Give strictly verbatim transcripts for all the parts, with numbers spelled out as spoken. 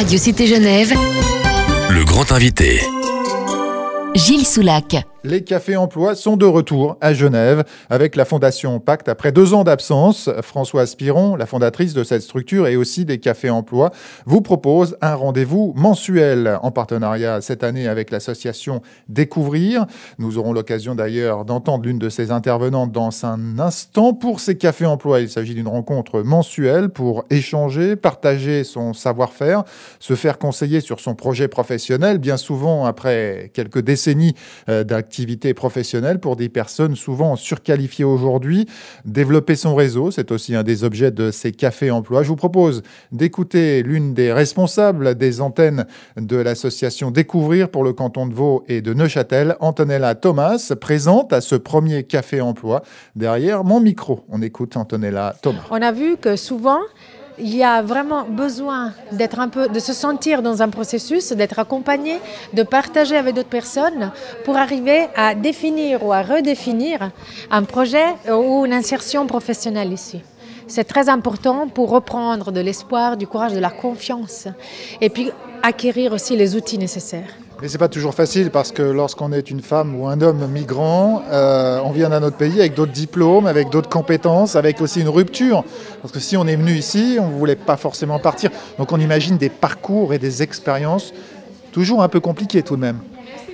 Radio Cité Genève, Le grand invité. Gilles Soulac. Les cafés emploi sont de retour à Genève avec la Fondation Pacte. Après deux ans d'absence, Françoise Piron, la fondatrice de cette structure et aussi des cafés emploi, vous propose un rendez-vous mensuel en partenariat cette année avec l'association Découvrir. Nous aurons l'occasion d'ailleurs d'entendre l'une de ses intervenantes dans un instant. Pour ces cafés emploi, il s'agit d'une rencontre mensuelle pour échanger, partager son savoir-faire, se faire conseiller sur son projet professionnel, bien souvent après quelques décennies d'activité activité professionnelle pour des personnes souvent surqualifiées aujourd'hui. Développer son réseau, c'est aussi un des objets de ces cafés emploi. Je vous propose d'écouter l'une des responsables des antennes de l'association Découvrir pour le canton de Vaud et de Neuchâtel, Antonella Thomas, présente à ce premier café emploi derrière mon micro. On écoute Antonella Thomas. On a vu que souvent, il y a vraiment besoin d'être un peu, de se sentir dans un processus, d'être accompagné, de partager avec d'autres personnes pour arriver à définir ou à redéfinir un projet ou une insertion professionnelle ici. C'est très important pour reprendre de l'espoir, du courage, de la confiance et puis acquérir aussi les outils nécessaires. Mais c'est pas toujours facile parce que lorsqu'on est une femme ou un homme migrant, euh, on vient d'un autre pays avec d'autres diplômes, avec d'autres compétences, avec aussi une rupture. Parce que si on est venu ici, on ne voulait pas forcément partir. Donc on imagine des parcours et des expériences toujours un peu compliquées tout de même.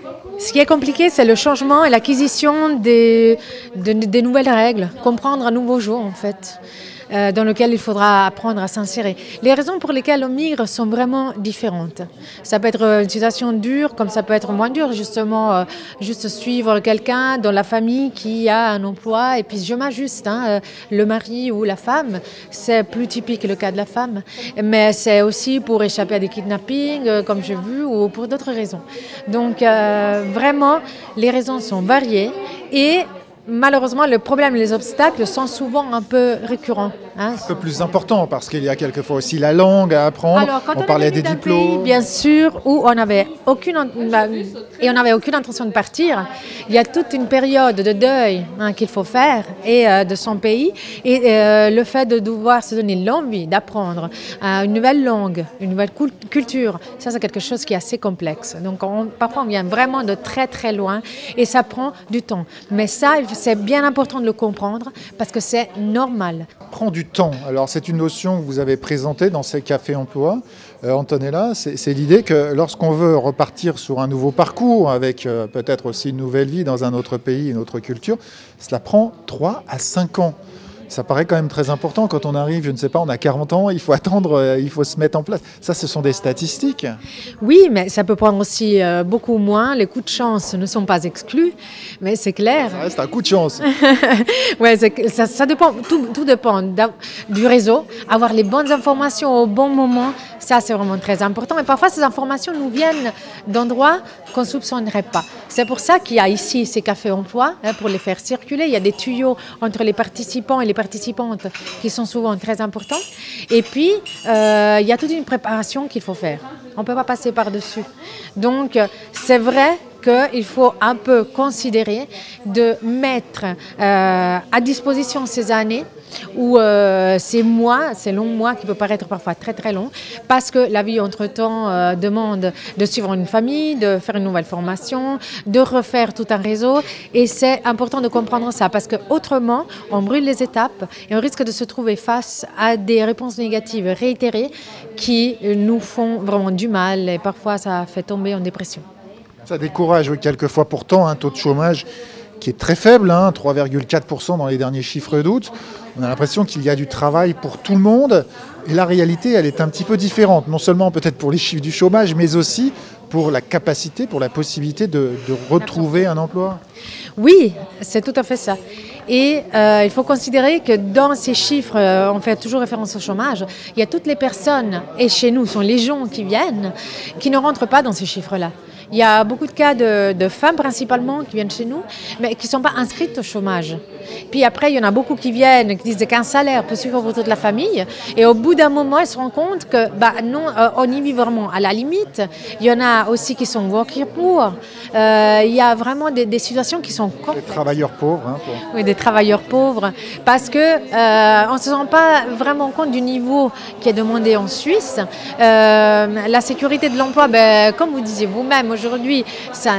Ce qui est compliqué, c'est le changement et l'acquisition des, de, des nouvelles règles, comprendre un nouveau jour en fait. Euh, dans lequel il faudra apprendre à s'insérer. Les raisons pour lesquelles on migre sont vraiment différentes. Ça peut être une situation dure, comme ça peut être moins dur, justement, euh, juste suivre quelqu'un dans la famille qui a un emploi et puis je m'ajuste, hein, euh, le mari ou la femme, c'est plus typique le cas de la femme, mais c'est aussi pour échapper à des kidnappings, euh, comme j'ai vu, ou pour d'autres raisons. Donc, euh, vraiment, les raisons sont variées et malheureusement, le problème et les obstacles sont souvent un peu récurrents. Hein. Un peu plus important parce qu'il y a quelquefois aussi la langue à apprendre. Alors, quand on, on parlait des diplômes. Pays, bien sûr, où on n'avait aucune et on n'avait aucune intention de partir. Il y a toute une période de deuil hein, qu'il faut faire et euh, de son pays et euh, le fait de devoir se donner l'envie d'apprendre euh, une nouvelle langue, une nouvelle culture, ça c'est quelque chose qui est assez complexe. Donc on, parfois on vient vraiment de très très loin et ça prend du temps. Mais ça, c'est bien important de le comprendre parce que c'est normal. Prend du temps. Alors c'est une notion que vous avez présentée dans ces cafés emploi. Euh, Antonella, c'est, c'est l'idée que lorsqu'on veut repartir sur un nouveau parcours avec euh, peut-être aussi une nouvelle vie dans un autre pays, une autre culture, cela prend trois à cinq ans. Ça paraît quand même très important quand on arrive, je ne sais pas, on a quarante ans, il faut attendre, euh, il faut se mettre en place. Ça, ce sont des statistiques. Oui, mais ça peut prendre aussi euh, beaucoup moins. Les coups de chance ne sont pas exclus, mais c'est clair. Ça reste un coup de chance. ouais, c'est, ça, ça dépend, tout, tout dépend du réseau. Avoir les bonnes informations au bon moment, ça c'est vraiment très important. Et parfois, ces informations nous viennent d'endroits qu'on ne soupçonnerait pas. C'est pour ça qu'il y a ici ces cafés emploi, hein, pour les faire circuler. Il y a des tuyaux entre les participants et les participantes qui sont souvent très importants. Et puis, euh, il y a toute une préparation qu'il faut faire. On ne peut pas passer par-dessus. Donc, c'est vrai qu'il faut un peu considérer de mettre euh, à disposition ces années ou euh, ces mois, ces longs mois qui peuvent paraître parfois très très longs, parce que la vie entre-temps euh, demande de suivre une famille, de faire une nouvelle formation, de refaire tout un réseau, et c'est important de comprendre ça, parce qu'autrement, on brûle les étapes et on risque de se trouver face à des réponses négatives réitérées qui nous font vraiment du mal, et parfois ça fait tomber en dépression. Ça décourage, oui, quelquefois pourtant, un taux de chômage qui est très faible, hein, trois virgule quatre pour cent dans les derniers chiffres d'août. On a l'impression qu'il y a du travail pour tout le monde. Et la réalité, elle est un petit peu différente. Non seulement peut-être pour les chiffres du chômage, mais aussi pour la capacité, pour la possibilité de, de retrouver un emploi. Oui, c'est tout à fait ça. Et euh, il faut considérer que dans ces chiffres, euh, on fait toujours référence au chômage, il y a toutes les personnes, et chez nous, sont les gens qui viennent, qui ne rentrent pas dans ces chiffres-là. Il y a beaucoup de cas de, de femmes principalement qui viennent chez nous, mais qui ne sont pas inscrites au chômage. Puis après, il y en a beaucoup qui viennent, qui disent qu'un salaire peut suffire pour toute la famille. Et au bout d'un moment, ils se rendent compte que bah, non, euh, on y vit vraiment à la limite. Il y en a aussi qui sont working poor. Euh, il y a vraiment des, des situations qui sont complexes. Des travailleurs pauvres. Hein, pour... Oui, des travailleurs pauvres. Parce qu'on euh, ne se rend pas vraiment compte du niveau qui est demandé en Suisse. Euh, la sécurité de l'emploi, ben, comme vous disiez vous-même, aujourd'hui, ça...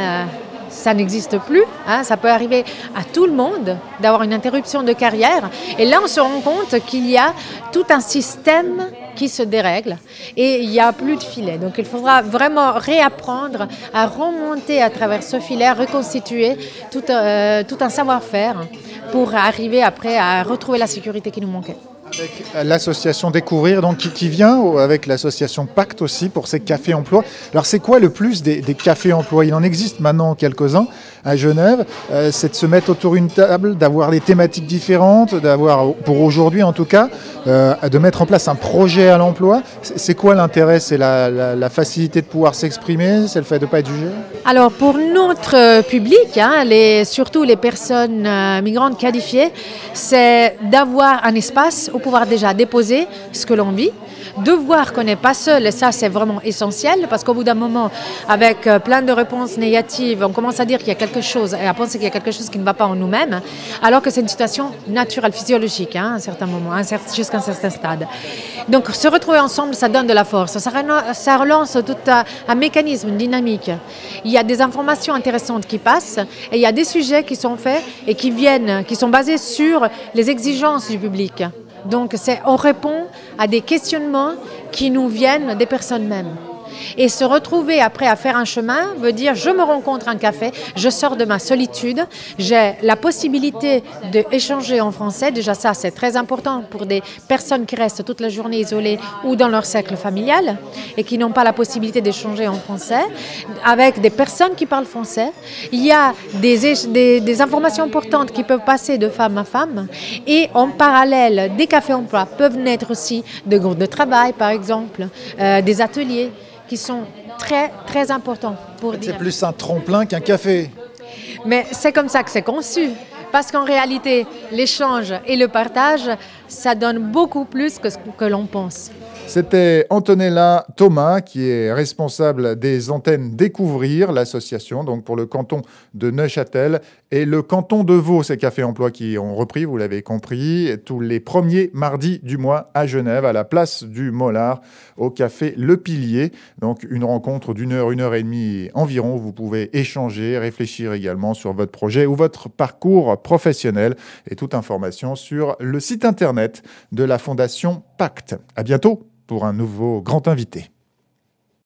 ça n'existe plus, hein, ça peut arriver à tout le monde d'avoir une interruption de carrière. Et là, on se rend compte qu'il y a tout un système qui se dérègle et il n'y a plus de filet. Donc il faudra vraiment réapprendre à remonter à travers ce filet, à reconstituer tout, euh, tout un savoir-faire pour arriver après à retrouver la sécurité qui nous manquait. Avec l'association Découvrir, donc, qui, qui vient avec l'association Pacte aussi pour ces cafés emploi. Alors c'est quoi le plus des, des cafés emploi? Il en existe maintenant quelques-uns à Genève. Euh, c'est de se mettre autour d'une table, d'avoir des thématiques différentes, d'avoir, pour aujourd'hui en tout cas, euh, de mettre en place un projet à l'emploi. C'est, c'est quoi l'intérêt? C'est la, la, la facilité de pouvoir s'exprimer? C'est le fait de ne pas être jugé? Alors pour notre public, hein, les, surtout les personnes euh, migrantes qualifiées, c'est d'avoir un espace pour pouvoir déjà déposer ce que l'on vit, de voir qu'on n'est pas seul, et ça c'est vraiment essentiel, parce qu'au bout d'un moment, avec plein de réponses négatives, on commence à dire qu'il y a quelque chose, et à penser qu'il y a quelque chose qui ne va pas en nous-mêmes, alors que c'est une situation naturelle, physiologique, hein, à un certain moment, un certain, jusqu'à un certain stade. Donc se retrouver ensemble, ça donne de la force, ça relance, ça relance tout un, un mécanisme, une dynamique. Il y a des informations intéressantes qui passent, et il y a des sujets qui sont faits et qui viennent, qui sont basés sur les exigences du public. Donc, c'est, on répond à des questionnements qui nous viennent des personnes mêmes. Et se retrouver après à faire un chemin veut dire je me rencontre à un café, je sors de ma solitude, j'ai la possibilité d'échanger en français. Déjà ça, c'est très important pour des personnes qui restent toute la journée isolées ou dans leur cercle familial et qui n'ont pas la possibilité d'échanger en français avec des personnes qui parlent français. Il y a des, des, des informations importantes qui peuvent passer de femme à femme et en parallèle, des cafés emploi peuvent naître aussi de groupes de travail par exemple, euh, des ateliers qui sont très, très importants pour dire. C'est plus un tremplin qu'un café. Mais c'est comme ça que c'est conçu. Parce qu'en réalité, l'échange et le partage, ça donne beaucoup plus que ce que l'on pense. C'était Antonella Thomas, qui est responsable des antennes Découvrir, l'association, donc pour le canton de Neuchâtel et le canton de Vaud, ces cafés emploi qui ont repris, vous l'avez compris, tous les premiers mardis du mois à Genève, à la place du Mollard, au café Le Pilier. Donc une rencontre d'une heure, une heure et demie environ. Vous pouvez échanger, réfléchir également sur votre projet ou votre parcours professionnel et toute information sur le site internet de la Fondation Pacte. À bientôt pour un nouveau grand invité.